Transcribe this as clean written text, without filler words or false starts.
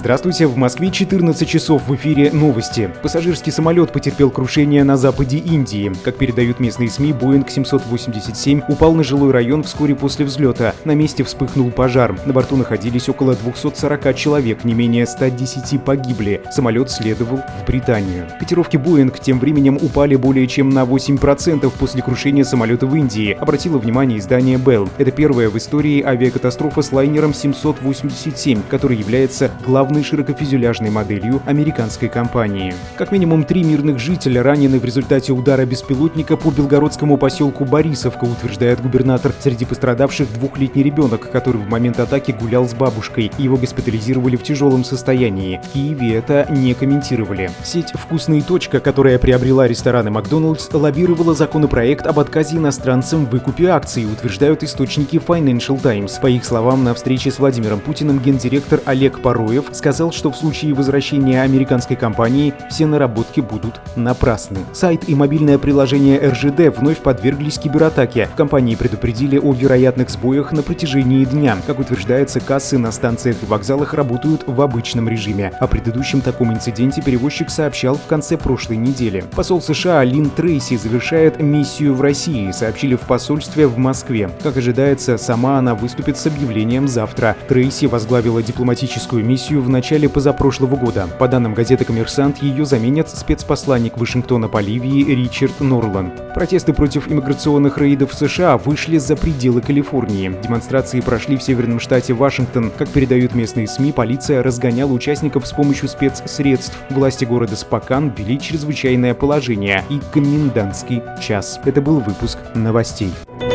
Здравствуйте, в Москве 14 часов, в эфире новости. Пассажирский самолет потерпел крушение на западе Индии. Как передают местные СМИ, Boeing 787 упал на жилой район вскоре после взлета. На месте вспыхнул пожар. На борту находились около 240 человек, не менее 110 погибли. Самолет следовал в Британию. Котировки Boeing тем временем упали более чем на 8% после крушения самолета в Индии, обратило внимание издание Bell. Это первая в истории авиакатастрофа с лайнером 787, который является главной широкофюзеляжной моделью американской компании. Как минимум 3 мирных жителя ранены в результате удара беспилотника по белгородскому поселку Борисовка, утверждает губернатор. Среди пострадавших двухлетний ребенок, который в момент атаки гулял с бабушкой. Его госпитализировали в тяжелом состоянии. В Киеве это не комментировали. Сеть «Вкусные. Точка», которая приобрела рестораны «Макдоналдс», лоббировала законопроект об отказе иностранцам в выкупе акций, утверждают источники Financial Times. По их словам, на встрече с Владимиром Путиным гендиректор Олег Пароев сказал, что в случае возвращения американской компании все наработки будут напрасны. Сайт и мобильное приложение РЖД вновь подверглись кибератаке. В компании предупредили о вероятных сбоях на протяжении дня. Как утверждается, кассы на станциях и вокзалах работают в обычном режиме. О предыдущем таком инциденте перевозчик сообщал в конце прошлой недели. Посол США Лин Трейси завершает миссию в России, сообщили в посольстве в Москве. Как ожидается, сама она выступит с объявлением завтра. Трейси возглавила дипломатическую миссию в начале позапрошлого года. По данным газеты «Коммерсант», ее заменят спецпосланник Вашингтона по Ливии Ричард Норланд. Протесты против иммиграционных рейдов в США вышли за пределы Калифорнии. Демонстрации прошли в северном штате Вашингтон. Как передают местные СМИ, полиция разгоняла участников с помощью спецсредств. Власти города Спокан ввели чрезвычайное положение и комендантский час. Это был выпуск новостей.